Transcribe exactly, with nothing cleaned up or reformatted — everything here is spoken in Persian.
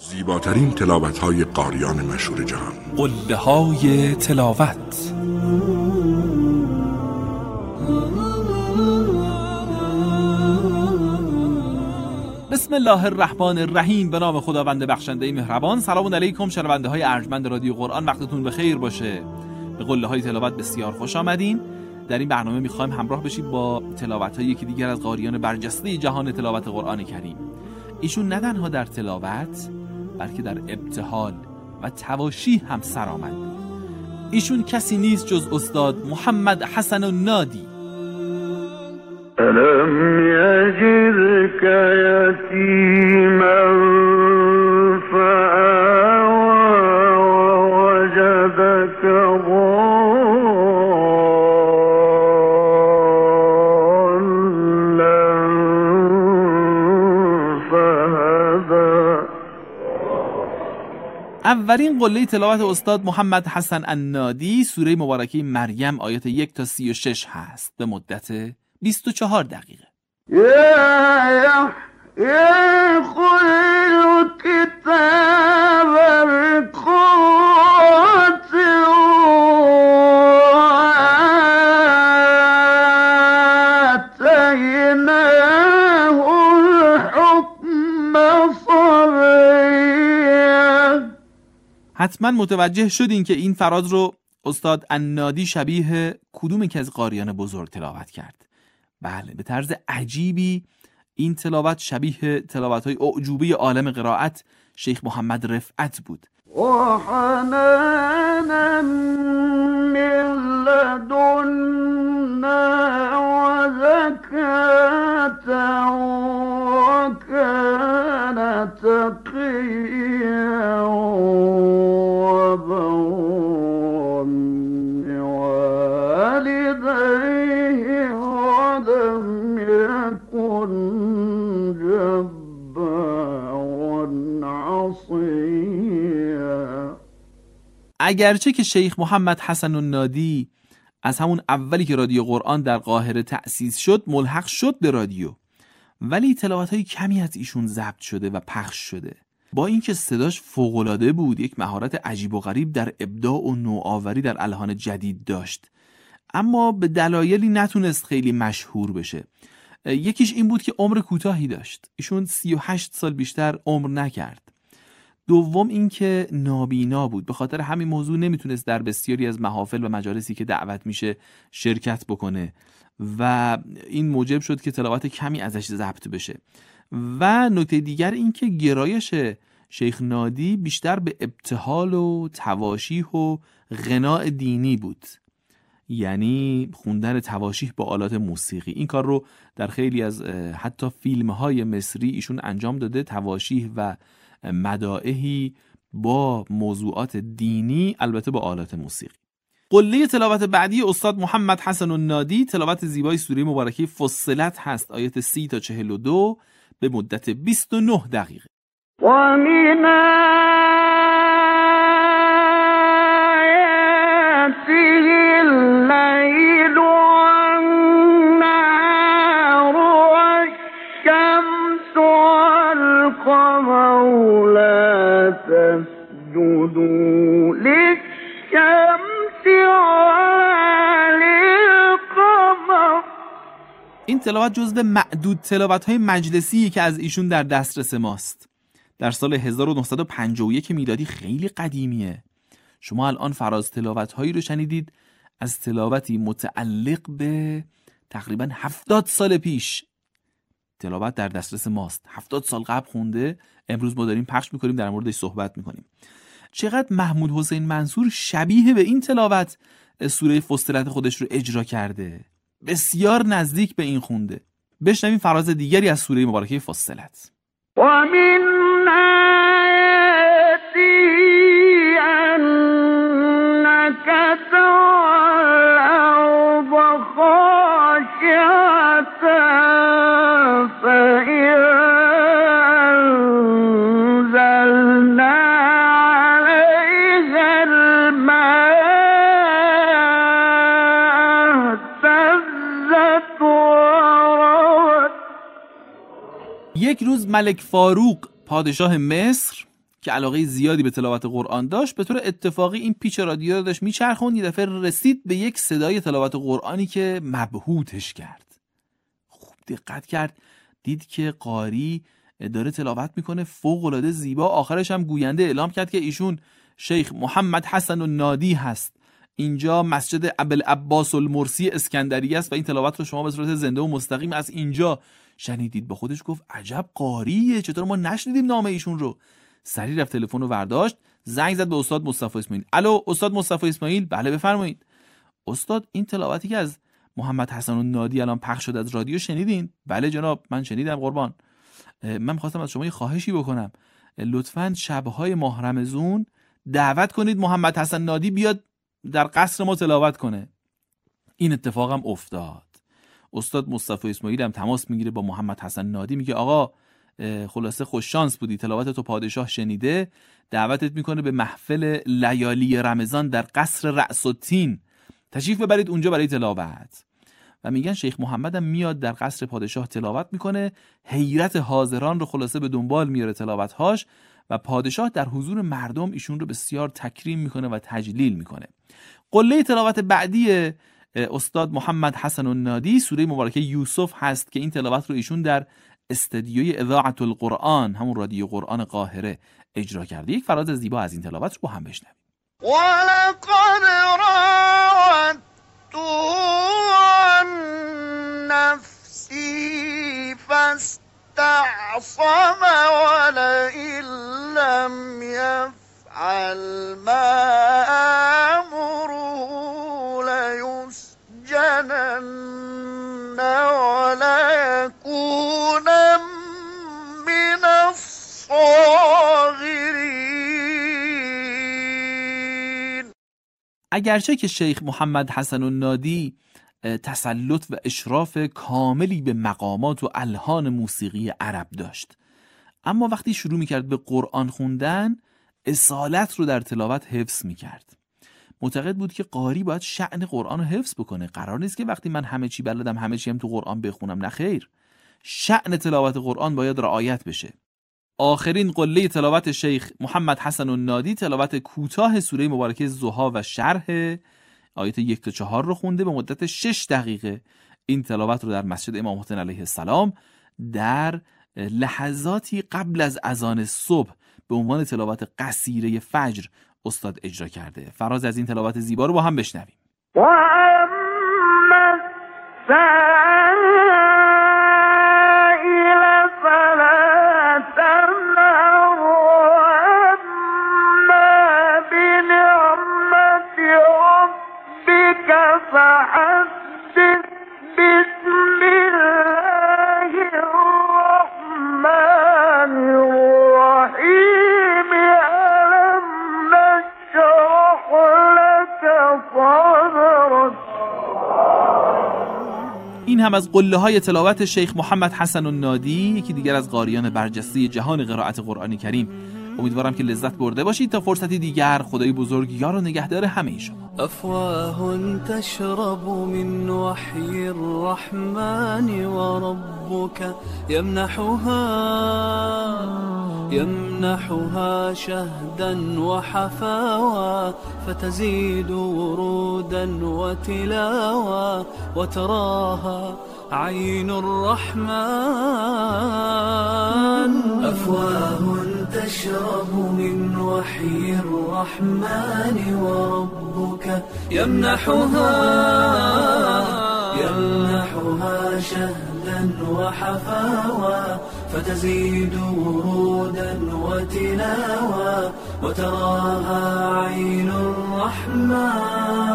زیباترین تلاوت‌های قاریان مشهور جهان. قله‌های تلاوت. بسم الله الرحمن الرحیم. به نام خداوند بخشنده مهربان. سلام علیکم شنونده های ارجمند رادیو قرآن، وقتتون بخیر باشه. به قله‌های تلاوت بسیار خوش آمدین. در این برنامه می‌خوایم همراه بشید با تلاوت‌های یکی دیگر از قاریان برجسته جهان تلاوت قرآن کریم. ایشون نه تنها در تلاوت بلکه در ابتهال و تواشیح هم سرآمد بود. ایشون کسی نیست جز استاد محمد حسن النادی. ألم يجدك يتيما فآوى ووجدك ضالا فهدى. اولین قله تلاوت استاد محمد حسن النادی سوره مبارکه مریم آیات یک تا سی و شش هست به مدت بیست و چهار دقیقه. یا یحیی خذ الکتاب بقوة وآتیناه الحکم صبیا. حتما متوجه شدین که این فراز رو استاد النادی شبیه کدوم که از قاریان بزرگ تلاوت کرد؟ بله، به طرز عجیبی این تلاوت شبیه تلاوت‌های اعجوبه عالم قرائت شیخ محمد رفعت بود. و حنانا من لدنا و زکاة و کان تقیا و برا بوالدیه ولم یکن جبارا عصیا. اگرچه که شیخ محمد حسن النادی از همون اولی که رادیو قرآن در قاهره تأسیس شد ملحق شد به رادیو، ولی تلاوت‌های کمی از ایشون ضبط شده و پخش شده. با اینکه صداش فوق‌العاده بود، یک مهارت عجیب و غریب در ابداع و نوآوری در الحان جدید داشت، اما به دلایلی نتونست خیلی مشهور بشه. یکیش این بود که عمر کوتاهی داشت. ایشون سی و هشت سال بیشتر عمر نکرد. دوم این که نابینا بود، به خاطر همین موضوع نمیتونست در بسیاری از محافل و مجالسی که دعوت میشه شرکت بکنه و این موجب شد که تلاوت کمی ازش ضبط بشه. و نکته دیگر این که گرایش شیخ نادی بیشتر به ابتهال و تواشیح و غناء دینی بود، یعنی خوندن تواشیح با آلات موسیقی. این کار رو در خیلی از حتی فیلم‌های مصری ایشون انجام داده، تواشیح و مدائحی با موضوعات دینی، البته با آلات موسیقی. قله تلاوت بعدی استاد محمد حسن النادی تلاوت زیبای سوره مبارکه فصلت هست، آیات سی تا چهل و دو به مدت بیست و نه دقیقه. و من آیاته اللیل والنهار والشمس والقمر لا تسجدوا للشمس ولا للقمر. این تلاوت جزو معدود تلاوت‌های مجلسی که از ایشون در دسترس ماست. در سال هزار و نهصد و پنجاه و یک میلادی، خیلی قدیمیه. شما الان فراز تلاوت‌هایی رو شنیدید از تلاوتی متعلق به تقریباً هفتاد سال پیش. تلاوت در دسترس ماست، هفتاد سال قبل خونده، امروز ما داریم پخش می‌کنیم، در موردش صحبت می‌کنیم. چقدر محمود حسین منصور شبیه به این تلاوت سوره فصلت خودش رو اجرا کرده، بسیار نزدیک به این خونده. بشنویم فراز دیگری از سوره مبارکه فصلت. و من آیاته انک ترى الارض خاشعة فإذا انزلنا عليها الماء اهتزت وربت. یک روز ملک فاروق پادشاه مصر که علاقه زیادی به تلاوت قرآن داشت، به طور اتفاقی این پیچ رادیو رو داشت میچرخوند. یه دفعه رسید به یک صدای تلاوت قرآنی که مبهوتش کرد. خوب دقت کرد، دید که قاری داره تلاوت میکنه فوق العاده زیبا. آخرش هم گوینده اعلام کرد که ایشون شیخ محمد حسن النادی هست. اینجا مسجد ابوالعباس المرسی اسکندریه است و این تلاوت رو شما به صورت زنده و مستقیم از اینجا شنیدید. با خودش گفت عجب قاریه، چطور ما نشنیدیم نام ایشون رو. سریع رفت تلفن رو برداشت، زنگ زد به استاد مصطفی اسماعیل. الو استاد مصطفی اسماعیل. بله بفرمایید. استاد این تلاوتی که از محمد حسن النادی الان پخش شد از رادیو شنیدین؟ بله جناب من شنیدم قربان. من می‌خواستم از شما یه خواهشی بکنم، لطفاً شب‌های ماه رمضان دعوت کنید محمد حسن نادی بیاد در قصر ما تلاوت کنه. این اتفاق هم افتاد. استاد مصطفی اسماعیل هم تماس میگیره با محمد حسن نادی، میگه آقا خلاصه خوش شانس بودی، تلاوت تو پادشاه شنیده، دعوتت میکنه به محفل لیالی رمضان در قصر رأس التین، تشریف ببرید اونجا برای تلاوت. و میگن شیخ محمد هم میاد در قصر پادشاه تلاوت میکنه، حیرت حاضران رو خلاصه به دنبال میاره تلاوتهاش و پادشاه در حضور مردم ایشون رو بسیار تکریم میکنه و تجلیل میکنه. قله تلاوت بعدی استاد محمد حسن النادی سوره مبارکه یوسف هست که این تلاوت رو ایشون در استدیوی اذاعة القرآن، همون رادیو قرآن قاهره، اجرا کرده. یک فراز زیبا از این تلاوت رو با هم بشنویم. ولقد راودته عن نفسی فاستعصم ولئن لم یفعل ما امره لیسجنن وليكون من الصاغرین. اگرچه که شیخ محمد حسن النادی تسلط و اشراف کاملی به مقامات و الحان موسیقی عرب داشت، اما وقتی شروع میکرد به قرآن خوندن اصالت رو در تلاوت حفظ میکرد. معتقد بود که قاری باید شأن قرآن رو حفظ بکنه. قرار نیست که وقتی من همه چی بلدم همه چی هم تو قرآن بخونم، نه خیر، شأن تلاوت قرآن باید رعایت بشه. آخرین قله تلاوت شیخ محمد حسن النادی تلاوت کوتاه سوره مبارکه ضحی و شرح آیات یک تا چهار رو خونده به مدت شش دقیقه. این تلاوت رو در مسجد امام حسین علیه السلام در لحظاتی قبل از اذان صبح به عنوان تلاوت قصیره فجر استاد اجرا کرده. فراز از این تلاوت زیبا رو با هم بشنویم. و اما السائل فلا تنهر واما بنعمت ربك فحدث. بسم الله الرحمن الرحیم. ألم نشرح لك صدرك. این هم از قله های تلاوت شیخ محمد حسن النادی، یکی دیگر از قاریان برجسته جهان قرائت قرآن کریم. امیدوارم که لذت برده باشید. تا فرصتی دیگر، خدای بزرگ یار و نگهدار همه شما. أفواه تشرب من وحي الرحمن وربك يمنحها يمنحها شهدا وحفاوى فتزيد ورودا وتلاوى وتراها عين الرحمن. أفواه تشرب من وحي الرحمن وربك يمنحها يمنحها شهدا وحفاوى فتزيد ورودا وتلاوى وتراها عين الرحمن.